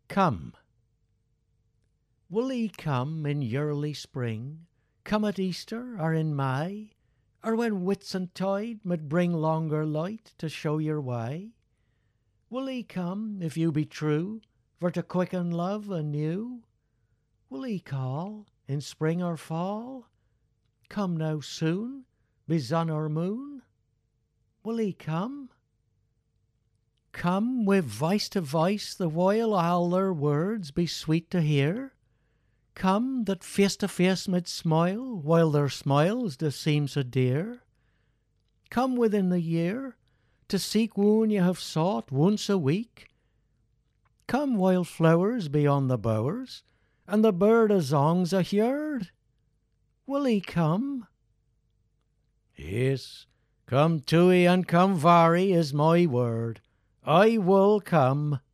Come. Will he come in yearly spring, come at Easter or in May, or when Whitsuntide mid bring longer light to show your way? Will he come, if you be true, for to quicken love anew? Will he call in spring or fall? Come now soon, be sun or moon? Will he come? Come with voice to voice the while all their words be sweet to hear? Come that face to face mid smile while their smiles do seem so dear? Come within the year to seek whom you have sought once a week? Come while flowers be on the bowers and the bird a songs a heard? Will he come? Yes, come to ye and come vary is my word. I will come.